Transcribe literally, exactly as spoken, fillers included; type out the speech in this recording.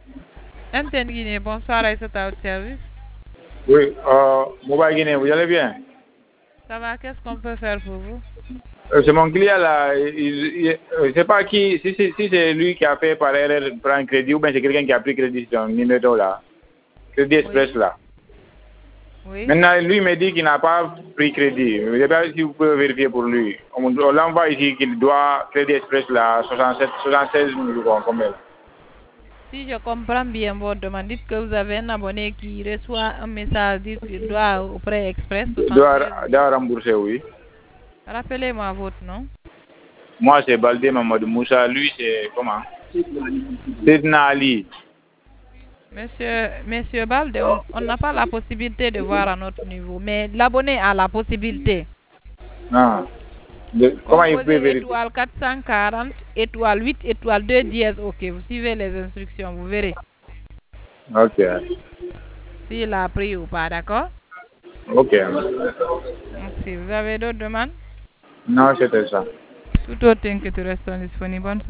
M T N Guinée, bonsoir Aïssata au service. Oui, euh, Mobile Guinée, vous allez bien? Ça va, qu'est-ce qu'on peut faire pour vous? Euh, c'est mon client là, il, il, je ne sais pas qui, si, si, si c'est lui qui a fait par erreur prendre crédit ou bien c'est quelqu'un qui a pris crédit sur un numéro là, Crédit Express Oui. là. Oui. Maintenant, lui me dit qu'il n'a pas pris crédit. Je ne sais pas si vous pouvez vérifier pour lui. On, on l'envoie ici qu'il doit Crédit Express là, soixante-sept, soixante-seize mille combien là. Si je comprends bien votre demande, dites que vous avez un abonné qui reçoit un message dit qu'il doit au prêt express Doit, soixante-seize mille. doit rembourser, oui. Rappelez-moi votre nom. Moi, c'est Baldé Mamadou Moussa. Lui, c'est comment? Sidna Ali. Monsieur, Monsieur Balde, on on n'a pas la possibilité de voir à notre niveau, mais l'abonné a la possibilité. Ah. De, comment il peut Composez vérifier? étoile quatre cent quarante, étoile huit, étoile deux dièse, ok, vous suivez les instructions, vous verrez Ok. s'il a pris ou pas, d'accord? Ok. Merci. Vous avez d'autres demandes? Non, c'était ça. Tout autre que tu restes disponible. Bonne